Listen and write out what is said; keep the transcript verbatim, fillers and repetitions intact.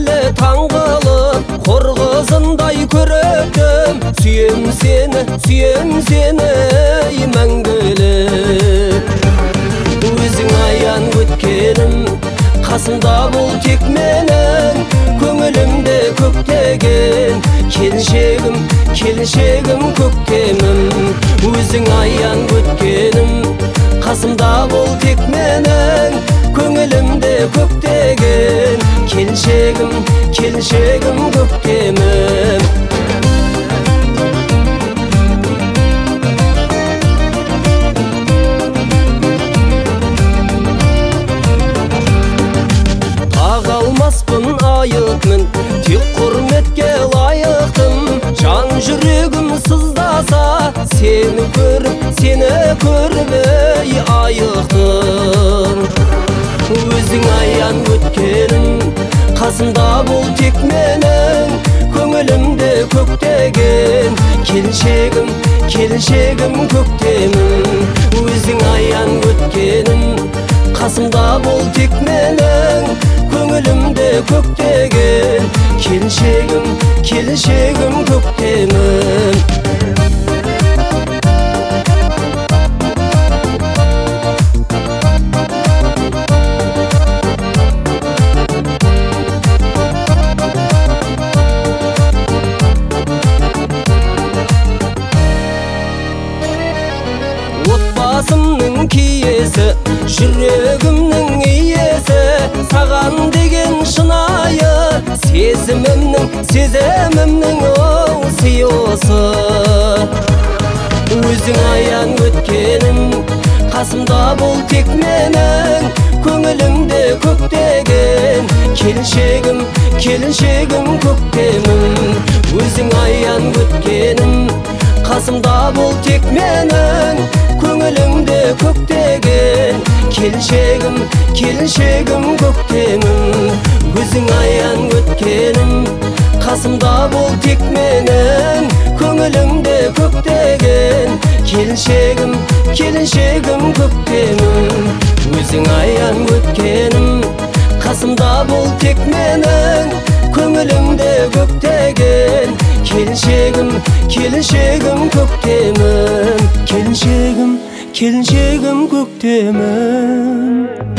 эле таң кылып, кор кызындай көрөктөм. Сүйем сени, сүйем сени мәңгүлүк. Өзүң аян өткеним, касымда бол тек менен. Көңүлүмдө көктеген келшегим, келшегим көктемим. Өзүң аян өткеним, касымда бол тек менен. Көңүлүмдө көктеген келшегим, келшегим көктемим. Алмаспын айытмын, тек құрметке лайықтым. Жан жүрегім сыздаса, сені көріп, сені көріп ей айықтым. Өзің аян өткенім, қасымда бол тек менің. Көңілімде көктеген келшегім, келшегім көктемім. Өзің аян өткенім, қасымда бол тек менің. Көңілімде көктеген келшегім, келшегім көктемім. Отбасымның киесі, жүрегімнің иесі. Саған деген шынайы сезімімнің, сезімімнің оу сыйысы. Өзің аян өткенім, қасымда бол тек менің. Көңілімде көктеген келшегім, келшегім көктемім. Өзің аян өткенім, қасымда бол тек менің. Көңілімде көктеген келшегім, келшегім көктемім. Өзің аян өткенім, қасымда бол тек менің. Көңілімде көктеген келшегім, келшегім көктемім. Өзің аян өткенім, қасымда бол тек менің. Көңілімде көктеген келшегім, келшегім көктемім. Келшегім, келшегім көктемім.